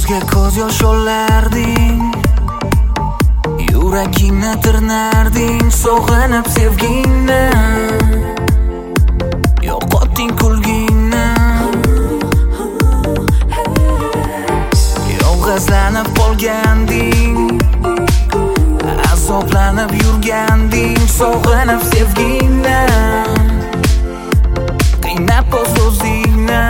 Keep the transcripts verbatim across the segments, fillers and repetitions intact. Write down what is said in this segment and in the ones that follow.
ko'zga ko'z yosh olarding, yuragingni tirnarding, sog'inib sevgingni, yo'qotding kulgingni. Yolg'izlanib qolganding, azoblanib yurganding, sog'inib sevgingni, qiynab o'z o'zingni.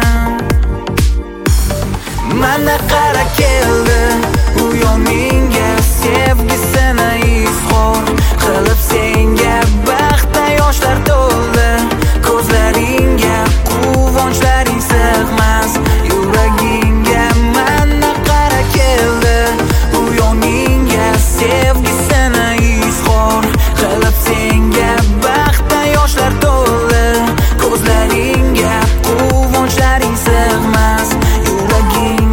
Mana qara keldi u yoningga, sevgisini izhor qilib senga, baxtda yoshlar to'ldi ko'zlaringga, quvonchlaring sig'mas yuragingga. Mana qara keldi u yoningga, sevgisini izhor qilib senga, baxtda yoshlar to'ldi ko'zlaringga, quvonchlaring sig'mas yuragingga.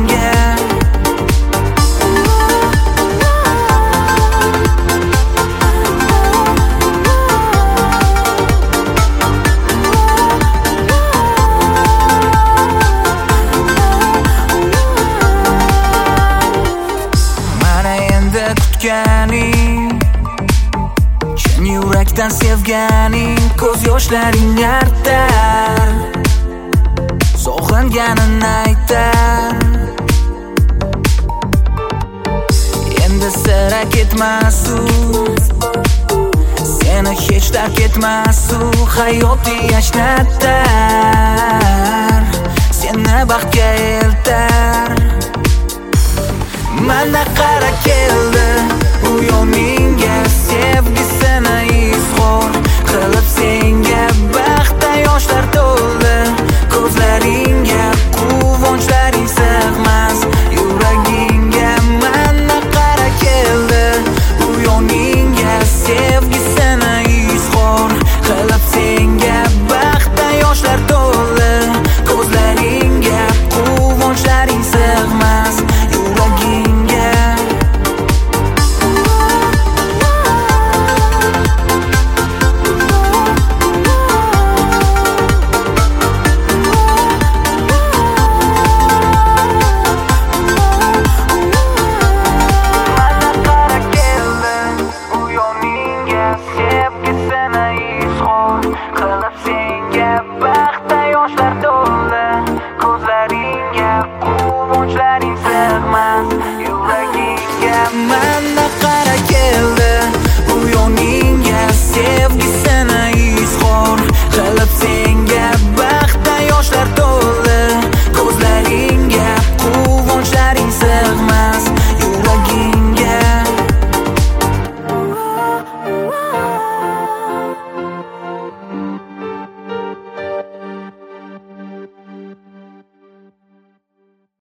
Chin yurakdan sevganing, ko'z yoshlaring artar, sog'inganini aytar. Endi sira ketmas u, seni hech tark etmas u, hayoti yashnatar, seni baxtga eltar. Mana qara keldi u yoningga, sevgisini izhor qilib senga, baxtda yoshlar to'ldi ko'zlaringga, quvonchlaring sig'mas yuragingga. Mana qara keldi u yoningga, sevgisini izhor qilib senga, baxtda yoshlar to'ldi ko'zlaringga, quvonchlaring sig'mas yuragingga. Baxtda yoshlar to'ldi ko'zlaringga, quvonchlaring sig'mas